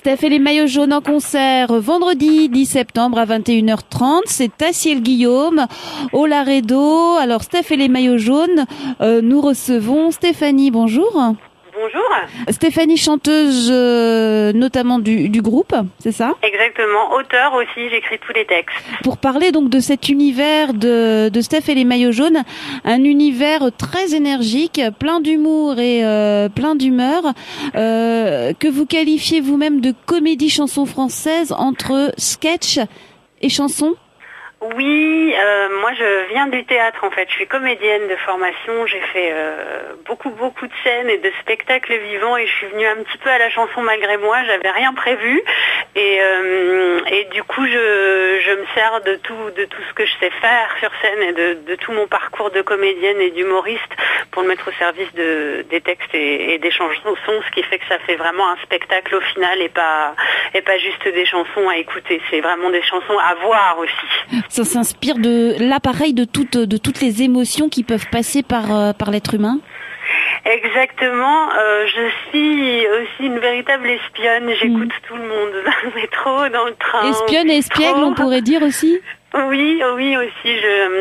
Steph et les maillots jaunes en concert vendredi 10 septembre à 21h30. C'est à Ciel-Guillaume, au Laredo. Alors Steph et les maillots jaunes, nous recevons Stéphanie. Bonjour. Bonjour. Stéphanie, chanteuse notamment du groupe, c'est ça? Exactement, auteur aussi, j'écris tous les textes. Pour parler donc de cet univers de Steph et les maillots jaunes, un univers très énergique, plein d'humour et plein d'humeur, que vous qualifiez vous-même de comédie chanson française entre sketch et chanson. Oui, moi je viens du théâtre en fait, je suis comédienne de formation, j'ai fait beaucoup de scènes et de spectacles vivants et je suis venue un petit peu à la chanson malgré moi, j'avais rien prévu et du coup je me sers de tout ce que je sais faire sur scène et de tout mon parcours de comédienne et d'humoriste pour le mettre au service des textes et des chansons, ce qui fait que ça fait vraiment un spectacle au final et pas juste des chansons à écouter, c'est vraiment des chansons à voir aussi. Ça s'inspire de l'appareil de toutes les émotions qui peuvent passer par l'être humain. Exactement, je suis aussi une véritable espionne, j'écoute tout le monde dans le métro, dans le train. Espionne et espiègle, on pourrait dire aussi. Oui aussi,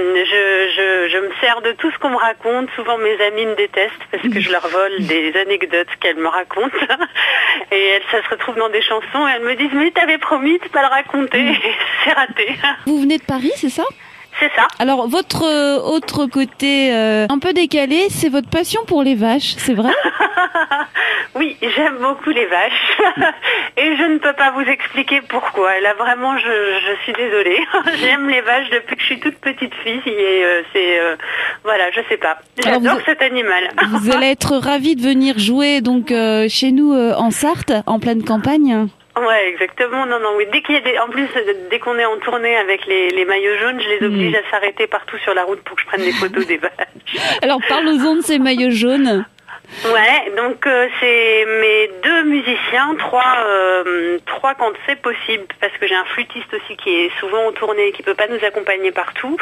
je me sers de tout ce qu'on me raconte. Souvent mes amis me détestent parce que je leur vole des anecdotes qu'elles me racontent. Et ça se retrouve dans des chansons et elles me disent « Mais t'avais promis de pas le raconter !» Et c'est raté. Vous venez de Paris, c'est ça ? C'est ça. Alors, votre autre côté un peu décalé, c'est votre passion pour les vaches, c'est vrai ? Oui, j'aime beaucoup les vaches et je ne peux pas vous expliquer pourquoi. Là, vraiment, je suis désolée. J'aime les vaches depuis que je suis toute petite fille et voilà, je sais pas. J'adore cet animal. Vous allez être ravie de venir jouer donc chez nous en Sarthe, en pleine campagne. Ouais, exactement. Non, oui. Dès qu'on est en tournée avec les maillots jaunes, je les oblige à s'arrêter partout sur la route pour que je prenne des photos des vaches. Alors, parlons-en de ces maillots jaunes. Ouais, donc c'est mes deux musiciens, trois quand c'est possible, parce que j'ai un flûtiste aussi qui est souvent en tournée et qui peut pas nous accompagner partout.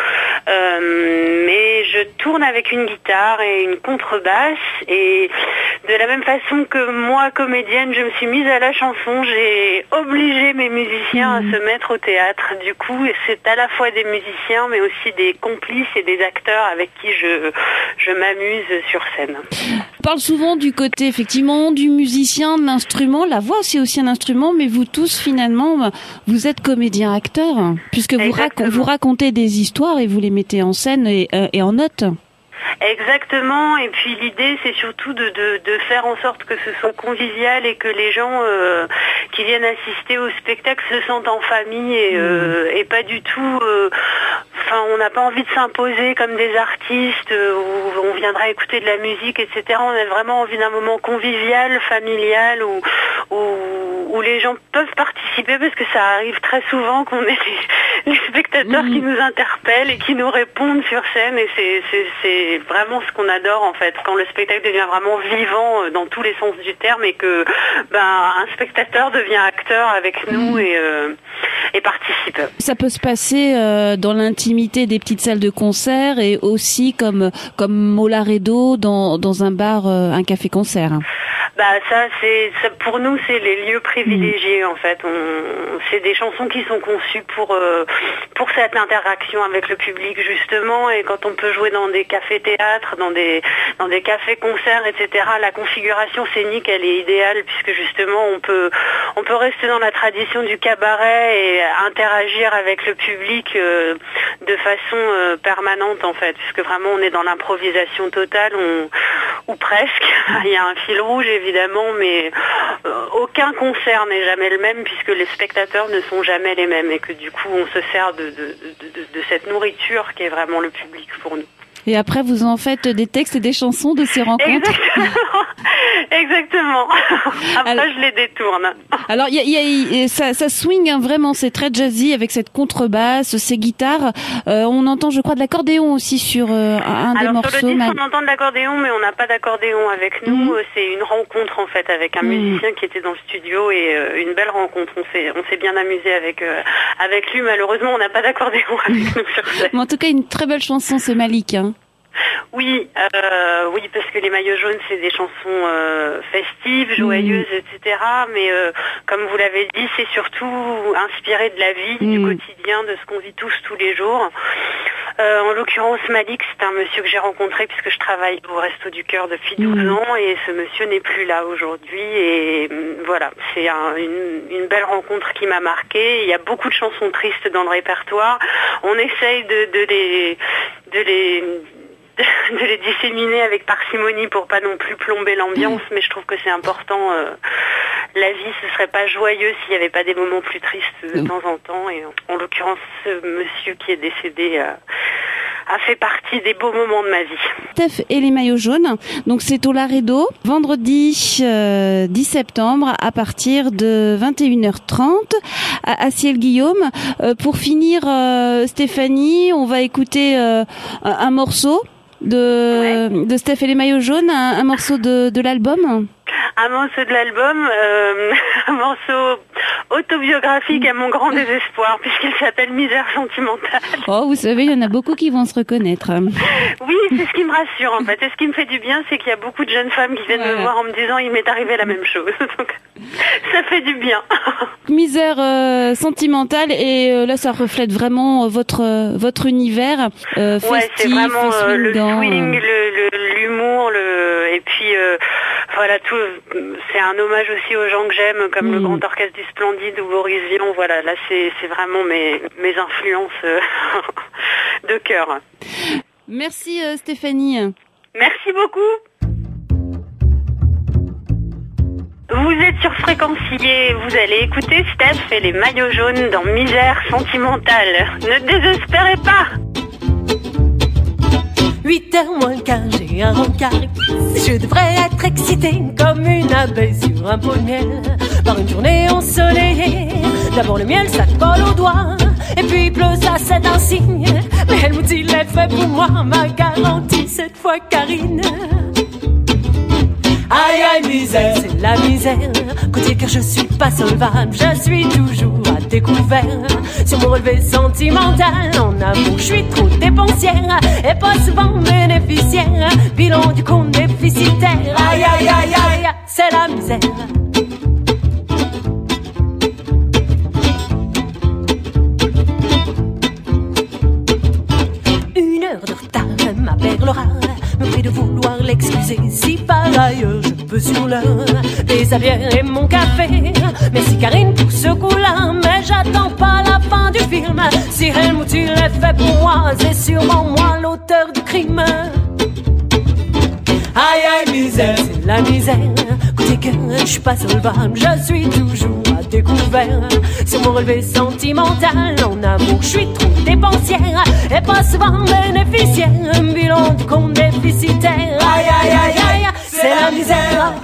Mais je tourne avec une guitare et une contrebasse et de la même façon que moi, comédienne, je me suis mise à la chanson, j'ai obligé mes musiciens à se mettre au théâtre. Du coup, c'est à la fois des musiciens mais aussi des complices et des acteurs avec qui je m'amuse sur scène. On parle souvent du côté effectivement du musicien, de l'instrument. La voix c'est aussi un instrument, mais vous tous finalement, vous êtes comédien-acteur, puisque vous racontez des histoires et vous les mettez en scène et en note. Exactement, et puis l'idée c'est surtout de faire en sorte que ce soit convivial et que les gens qui viennent assister au spectacle se sentent en famille et pas du tout... on n'a pas envie de s'imposer comme des artistes où on viendra écouter de la musique, etc. On a vraiment envie d'un moment convivial, familial, où les gens peuvent participer parce que ça arrive très souvent qu'on ait les spectateurs qui nous interpellent et qui nous répondent sur scène et c'est vraiment ce qu'on adore en fait, quand le spectacle devient vraiment vivant dans tous les sens du terme et que un spectateur devient acteur avec nous et participe. Ça peut se passer dans l'intimité des petites salles de concert et aussi comme au Laredo dans un bar, un café-concert. Ça pour nous c'est les lieux privilégiés en fait. C'est des chansons qui sont conçues pour cette interaction avec le public justement, et quand on peut jouer dans des cafés-théâtres, dans des cafés-concerts, etc. La configuration scénique elle est idéale puisque justement on peut rester dans la tradition du cabaret et interagir avec le public de façon permanente en fait, puisque vraiment on est dans l'improvisation totale, ou presque. Il y a un fil rouge évidemment, mais aucun concert n'est jamais le même puisque les spectateurs ne sont jamais les mêmes et que du coup on se sert de cette nourriture qui est vraiment le public pour nous. Et après, vous en faites des textes et des chansons de ces rencontres. Exactement. Après, je les détourne. Alors, ça swing vraiment. C'est très jazzy avec cette contrebasse, ces guitares. On entend, je crois, de l'accordéon aussi sur un des morceaux. Sur le disque, on entend de l'accordéon, mais on n'a pas d'accordéon avec nous. C'est une rencontre en fait avec un musicien qui était dans le studio et une belle rencontre. On s'est bien amusé avec lui. Malheureusement, on n'a pas d'accordéon avec nous sur scène. Mais en tout cas, une très belle chanson, c'est Malik. Oui, oui, parce que les maillots jaunes, c'est des chansons festives, joyeuses, etc. Mais comme vous l'avez dit, c'est surtout inspiré de la vie, du quotidien, de ce qu'on vit tous les jours. En l'occurrence, Malik, c'est un monsieur que j'ai rencontré puisque je travaille au Resto du Cœur depuis 12 ans et ce monsieur n'est plus là aujourd'hui. Et voilà, c'est une belle rencontre qui m'a marquée. Il y a beaucoup de chansons tristes dans le répertoire. On essaye de les disséminer avec parcimonie pour pas non plus plomber l'ambiance, mais je trouve que c'est important. La vie, ce serait pas joyeux s'il n'y avait pas des moments plus tristes de temps en temps. Et en l'occurrence, ce monsieur qui est décédé a fait partie des beaux moments de ma vie. Steph et les maillots jaunes, donc c'est au Laredo, vendredi 10 septembre à partir de 21h30 à Ciel-Guillaume. Pour finir, Stéphanie, on va écouter un morceau de Steph et les maillots jaunes, un morceau de l'album. Un morceau de l'album, un morceau autobiographique à mon grand désespoir, puisqu'il s'appelle Misère sentimentale. Oh, vous savez, il y en a beaucoup qui vont se reconnaître. Oui, c'est ce qui me rassure en fait. Et ce qui me fait du bien, c'est qu'il y a beaucoup de jeunes femmes qui viennent me voir en me disant il m'est arrivé la même chose. Donc, ça fait du bien. Misère sentimentale, et là, ça reflète vraiment votre univers festif, ouais, c'est vraiment le swingant, swing, l'humour, et puis voilà, tout. C'est un hommage aussi aux gens que j'aime, comme le Grand Orchestre du Splendide ou Boris Vian. Voilà, là c'est vraiment mes influences de cœur. Merci Stéphanie. Merci beaucoup. Vous êtes sur Fréquencier, vous allez écouter Steph et les maillots jaunes dans Misère sentimentale. Ne désespérez pas. 8h moins le quart, j'ai un rencard. Je devrais être excitée comme une abeille sur un pot de miel. Par une journée ensoleillée, d'abord le miel ça colle aux doigts, et puis il pleut, ça c'est un signe. Mais elle me dit l'effet pour moi, m'a garanti cette fois Karine. Aïe aïe misère, c'est la misère. Côté cœur je suis pas solvable, je suis toujours à découvert. Sur mon relevé sentimental, en amour je suis trop dépensière et pas souvent bénéficiaire. Bilan du compte déficitaire. Aïe aïe aïe aïe, c'est la misère. Une heure de retard, ma perlera me prie de vouloir l'excuser si par ailleurs je peux sur l'heure déshabiller et mon café. Merci Karine pour ce coup-là, mais j'attends pas la fin du film. Si elle mutile est fait pour moi, c'est sûrement moi l'auteur du crime. Aïe aïe misère, c'est la misère. Côté cœur, je suis pas solvable, je suis toujours à découvert. Sur mon relevé sentimental, en amour, je suis trop dépensière et pas souvent bénéficiaire. Bilan du compte déficitaire. Aïe aïe aïe aïe, c'est la misère.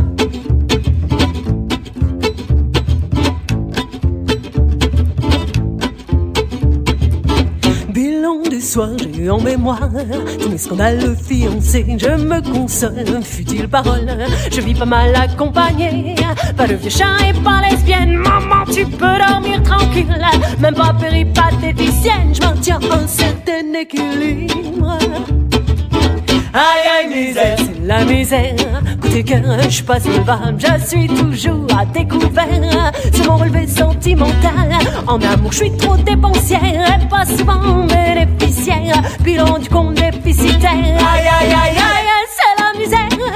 Bilan du soir, j'ai eu en mémoire tous mes scandales fiancés. Je me console, fut-il parole. Je vis pas mal accompagnée, pas de vieux chat et pas lesbienne. Maman, tu peux dormir tranquille, même pas péripatéticienne. Je maintiens un certain équilibre. Aïe aïe misère, c'est la misère. Côté cœur, je suis pas solvable, je suis toujours à découvert. Sur mon relevé sentimental, en amour je suis trop dépensière et pas souvent bénéficiaire. Bilan du compte déficitaire. Aïe aïe aïe aïe, c'est la misère.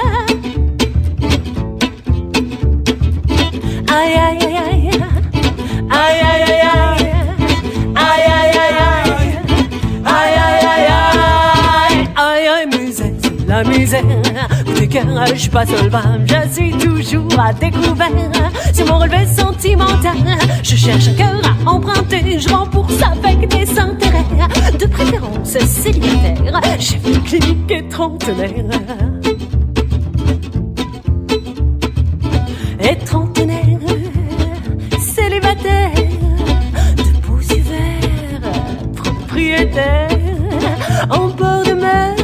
Aïe aïe aïe aïe, aïe aïe aïe aïe, aïe aïe aïe aïe, aïe aïe aïe aïe, aïe aïe misère, c'est la misère. Côté cœur, je suis pas solvable, je suis toujours à découvert. Sur mon relevé sentimental, je cherche un cœur à emprunter. Je rembourse avec des intérêts, de préférence célibataire. J'ai fait clinique et trentenaire. Et trentenaire, célibataire, de beaux yeux verts, propriétaire, en bord de mer.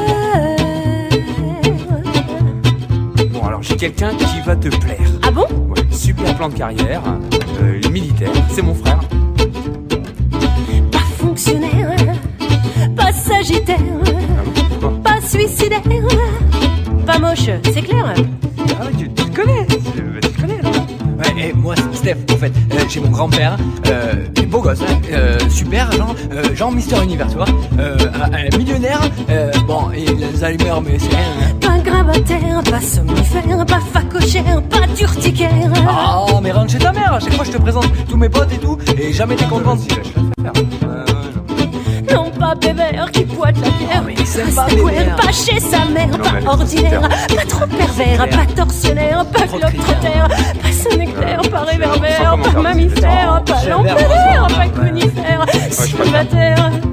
Bon, alors j'ai quelqu'un qui va te plaire. Ah bon? Ouais, super plan de carrière, militaire, c'est mon frère. Pas fonctionnaire, pas sagittaire, Ah bon, pas suicidaire. Pas moche, c'est clair. Ah ouais, tu te connais, tu connais là. Ouais, et moi, Steph, en fait, j'ai mon grand-père, beau gosse, super, genre Mister Univers, tu vois, un millionnaire, bon, et l'Alzheimer, mais c'est rien, hein. Pas grabataire, pas somnifère, pas facochère, pas d'urticaire. Ah, mais rentre chez ta mère, à chaque fois je te présente tous mes potes et tout, et jamais t'es contente. Non, pas Bébert qui boite la bière, mais c'est pas Bébert. pas chez sa mère, pas ordinaire, pas trop pervers, pas tortionnaire, pas globe-trotter, pas sonnéclair, pas réverbère, pas mammifère, pas lampadaire, pas conifère, célibataire.